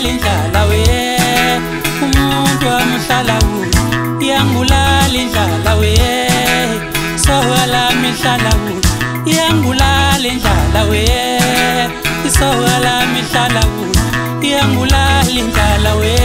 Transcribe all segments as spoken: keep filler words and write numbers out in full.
Iyangibulala indlala we umuntu amhlala kude iyangibulala indlala we isoka lami lihlala kude iyangibulala indlala we isoka lami lihlala kude iyangibulala indlala we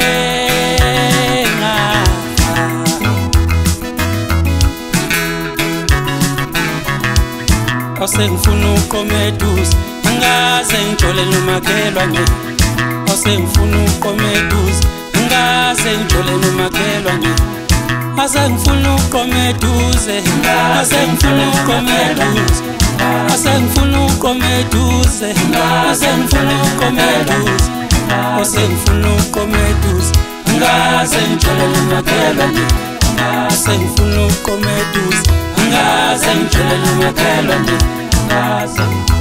Awusengifuna ukomeduze angaze ngijole nomakhelwane Awusengifuna ukomeduze angaze ngijole nomakhelwane Asengifuna ukomeduze asengifuna ukomeduze asengifuna ukomeduze asengifuna ukomeduze asengifuna ukomeduze angaze ngijole nomakhelwane Asengifuna ukomeduze angaze ngijole nomakhelwane angaze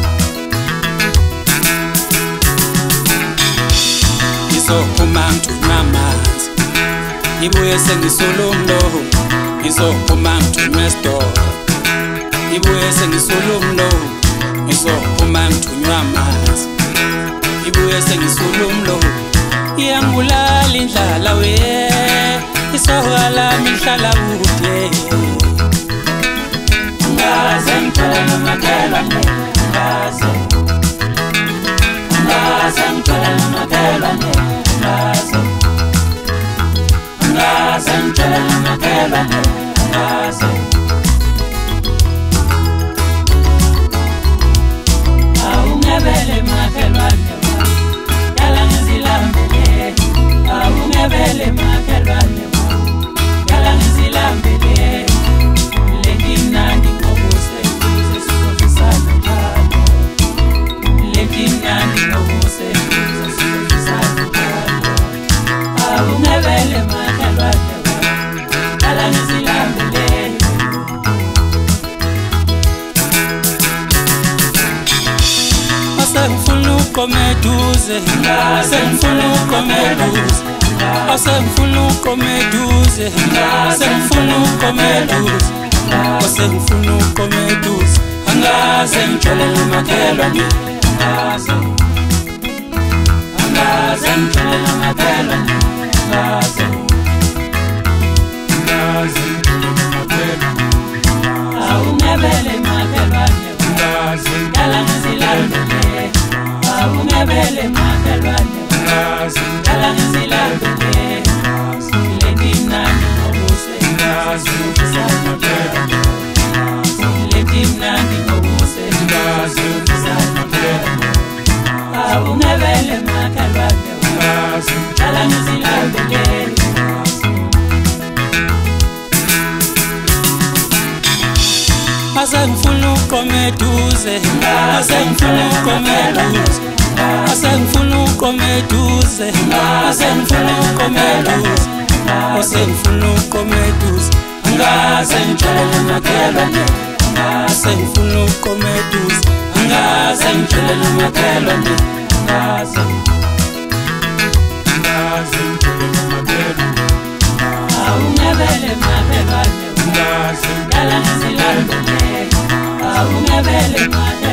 Ngizophuma ngithunywa amanzi ngibuye sengisula umlomo ngizophuma ngithunywa esitolo ngibuye sengisula umlomo ngizophuma ngithunywa amanzi ngibuye sengisula umlomo iyangibulala indlala we isoka lami lihlala kude angaze ngijole nomakhelwane angaze angaze ngijole nomakhelwane angaze angaze ngijole nomakhelwane angaze awungebele makhelwane yala ngizilambele awungebele makhelwane yala ngizilambele lekinandi ngobuse kuze sizofisana njalo lekinandi ngobuse kuze sizofisana njalo awungebele makhelwane yala ngizilambele Asengifuna ukomeduze asengifuna ukomeduze asengifuna ukomeduze asengifuna ukomeduze asengifuna ukomeduze angaze ngijole nomakhelwane angaze angaze ngijole nomakhelwane angaze angaze ngijole nomakhelwane awungebele makhelwane angaze yala ngizilambele awungebele makhelwane angaze yala ngizilambele lekinandi ngobuse angaze ufisana njalo lekinandi ngobuse angaze ufisana njalo awungebele makhelwane angaze yala ngizilambele Asengifuna ukomeduze asengifuna ukomeduze asengifuna ukomeduze asengifuna ukomeduze asengifuna ukomeduze angaze ngijole nomakhelwane asengifuna ukomeduze angaze ngijole nomakhelwane angaze angaze ngijole nomakhelwane awungebele makhelwane angaze yala ngizilambele awungebele makhelwane